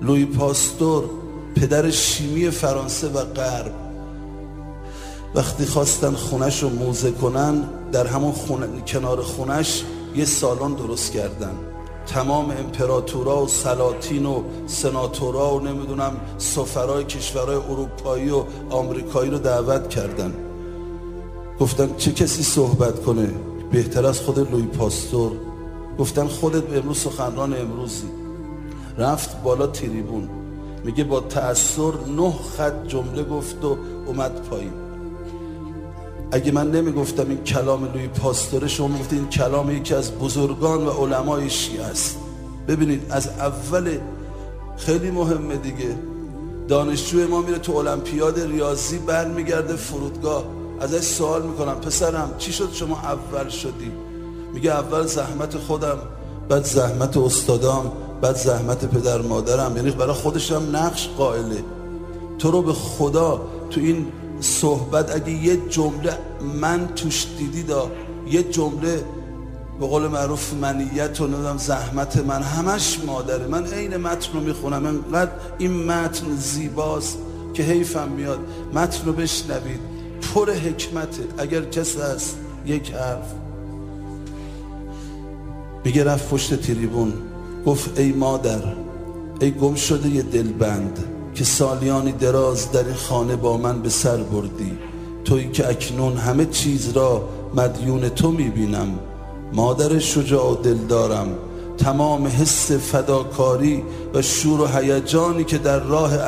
لویی پاستور پدر شیمی فرانسه و غرب، وقتی خواستن خونش رو موزه کنن، در همون کنار خونش یه سالن درست کردن. تمام امپراتورا و سلاطین و سناتورا و نمیدونم سفرای کشورهای اروپایی و آمریکایی رو دعوت کردن. گفتن چه کسی صحبت کنه بهتر از خود لویی پاستور؟ گفتن خودت به امروز سخنران امروزی. رفت بالا تریبون، میگه با تأثر 9 خط جمله گفت و اومد پایین. اگه من نمیگفتم این کلام لویی پاستوره، شما میگفتید این کلام یکی از بزرگان و علمای شیعه است. ببینید از اول، خیلی مهمه دیگه، دانشجوی ما میره تو المپیاد ریاضی، برمیگرده فرودگاه، ازش سوال میکنم پسرم چی شد شما اول شدی؟ میگه اول زحمت خودم، بعد زحمت استادام، بعد زحمت پدر مادرم. یعنی برای خودش هم نقش قائله. تو رو به خدا تو این صحبت اگه یه جمله من توش دیدی، یه جمله به قول معروف منیت و نمیدونم زحمت من، همش مادره. من عین متن رو میخونم، انقدر این متن زیباست که حیفم میاد متن رو بشنوید، پر حکمته. اگر کسی هست یک حرف میگه، رفت پشت تریبون گفت ای مادر، ای گم شده یه دلبند که سالیانی دراز در این خانه با من به سر بردی، تویی که اکنون همه چیز را مدیون تو میبینم. مادر شجاع و دل دارم، تمام حس فداکاری و شور و هیجانی که در راه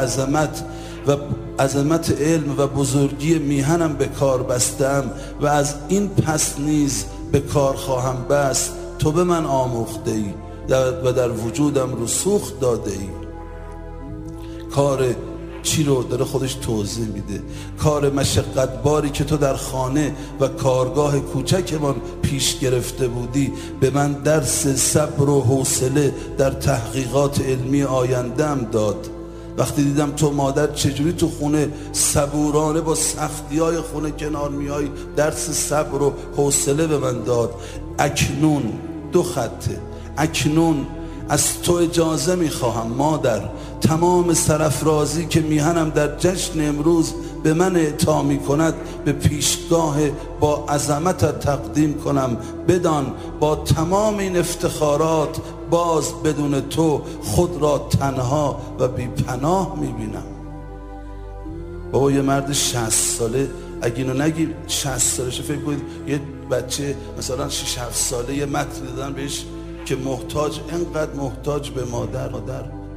عظمت علم و بزرگی میهنم به کار بستم و از این پس نیز به کار خواهم بست، تو به من آموخته ای و در وجودم رسوخ داده ای. کار چی رو داره خودش توضیح میده؟ کار مشقت باری که تو در خانه و کارگاه کوچکمان پیش گرفته بودی، به من درس صبر و حوصله در تحقیقات علمی آینده‌ام داد. وقتی دیدم تو مادر چجوری تو خونه صبورانه با سختی‌های خونه کنار میای، درس صبر و حوصله به من داد. اکنون 2 خطه، اکنون از تو اجازه میخواهم مادر، تمام سرافرازی که میهنم در جشن امروز به من اعطا میکند به پیشگاه با عظمتت تقدیم کنم. بدان با تمام این افتخارات باز بدون تو خود را تنها و بی پناه میبینم. بابا یه مرد 60 ساله، اگه اینو نگی 60 سالشه، فکر کنید یه بچه مثلا 6-7 ساله یه متن دادن بهش که محتاج، انقدر محتاج به مادر